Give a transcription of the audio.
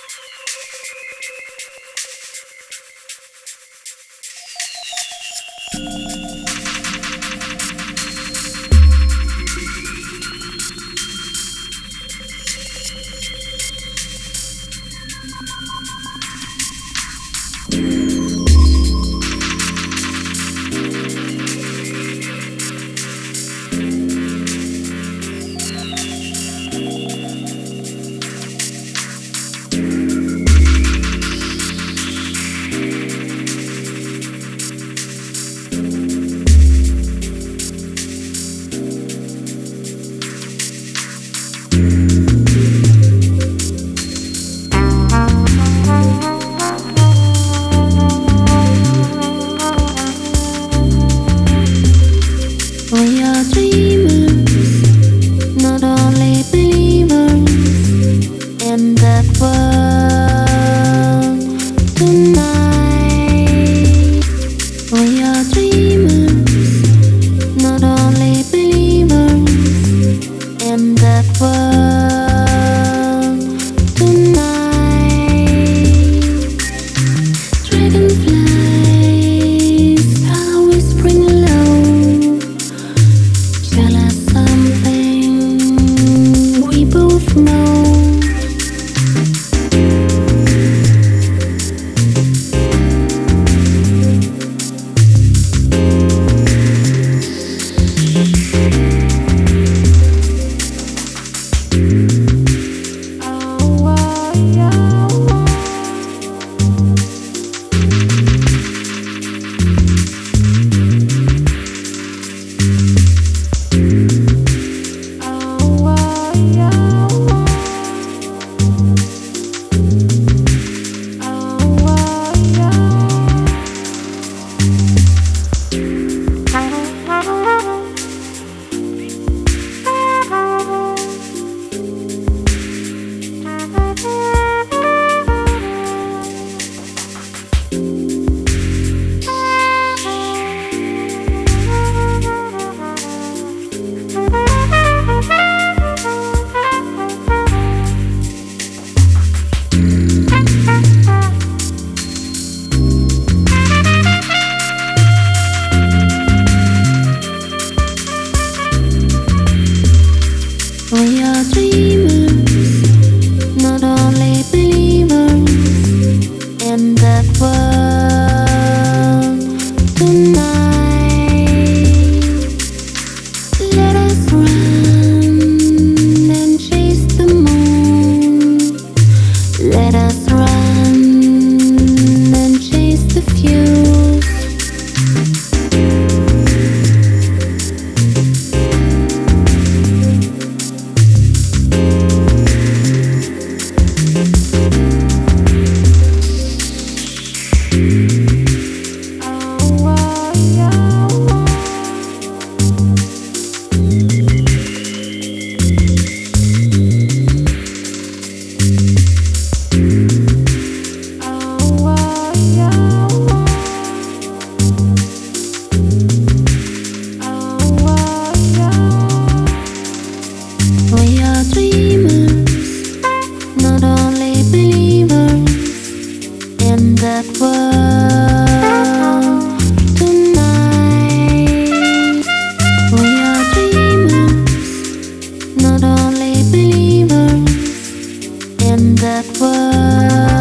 We are dreamers, not only believers in that world tonight. We are dreamers, not only believers in that world tonight. Dragonflies are whispering low. Tell us something we both know. We are dreamers, not only believers in that world tonight. Let us run and chase the moon. Let us run and chase the fuse. We are dreamers, not only believers in that world tonight. We are dreamers, not only believers in that world.